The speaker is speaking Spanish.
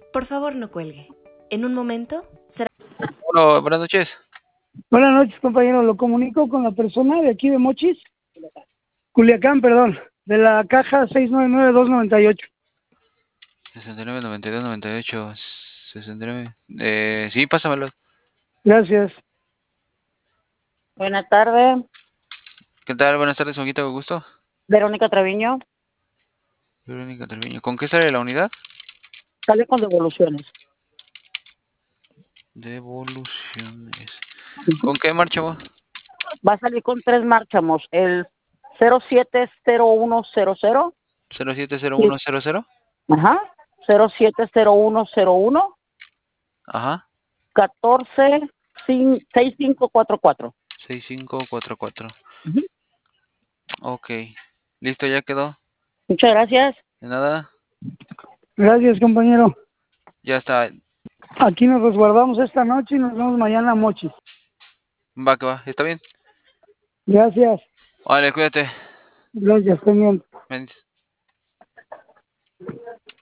Por favor, no cuelgue. En un momento será... Bueno, buenas noches. Buenas noches, compañero. Lo comunico con la persona de aquí de Mochis. Culiacán, perdón. De la caja 699-298. 69, 92, 98, 69. Sí, pásamelo. Gracias. Buenas tardes, ¿Qué tal? Buenas tardes, Juanquita, con gusto. Verónica Treviño. Verónica Treviño. ¿Con qué sale la unidad? Sale con devoluciones. Devoluciones. ¿Con qué marcha va? Va a salir con 3 márchamos. El 070100. 070100. Ajá. 070101. Ajá. 6544. 6544. Ujú. Ok. Listo, ya quedó. Muchas gracias. De nada. Gracias, compañero. Ya está. Aquí nos resguardamos esta noche y nos vemos mañana a Mochis. Va que va. Está bien. Gracias. Vale, cuídate. Gracias, teniente. Bendiciones.